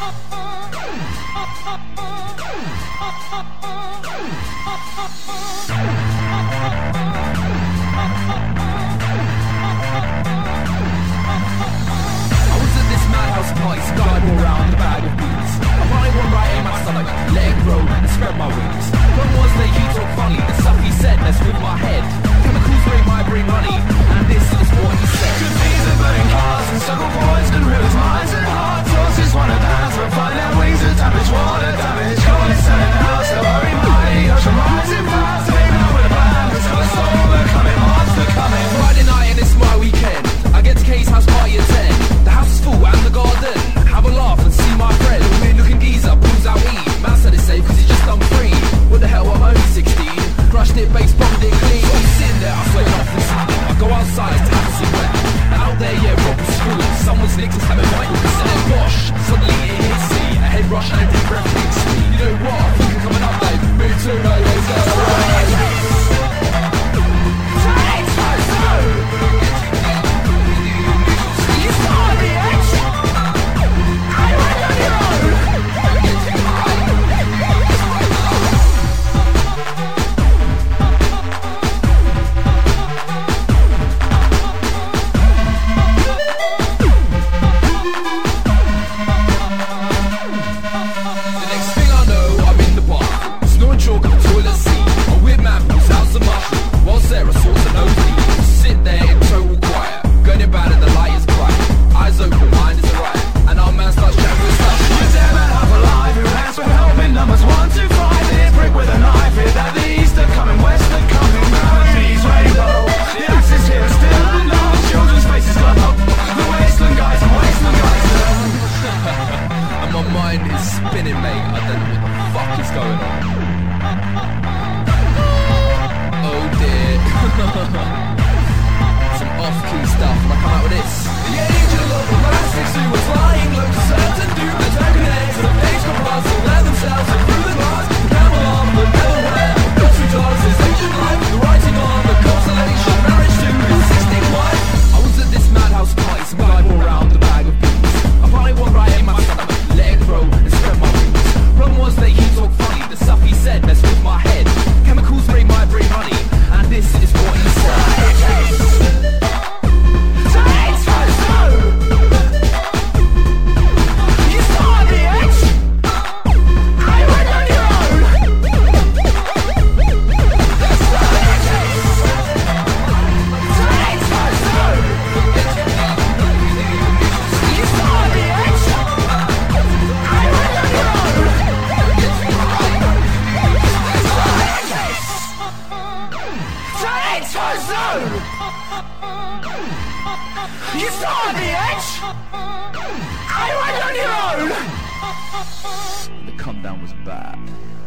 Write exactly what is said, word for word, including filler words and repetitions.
madhouse party, sky all round the bag of beats. I find one right in my stomach, let it grow and spread my wings. When was the heat talk funny? The stuff he said messed with my head. Chemicals rate might bring money, and this is what he said. Good things are burning cars and several boys and ruins minds and hearts. Horses one of bands will find their wings and damage water damage. Go and sell it now, so hurry mighty. Ocean rising fast, maybe not with a plan. It's got a storm, we're coming, monster coming. Friday night and it's my weekend. I get to K's house party at ten. The house is full and the garden. Have a laugh and see my friend. Weird looking geezer pulls out weed. Man said it's safe cause he's just done free. What the hell, I'm only sixteen. Crushed it, bass bombed it clean. So I'm sitting there, I sweat off and sleep. I go outside to have a cigarette. Out there, yeah, Rob was screwing. Someone's nicked us having white with a gosh. Suddenly it hits me. A head rush and a deep breath hits me. You know what? I think I'm coming up, babe. Me too, no, let's go. You saw the edge! I went on your own! The come down was bad.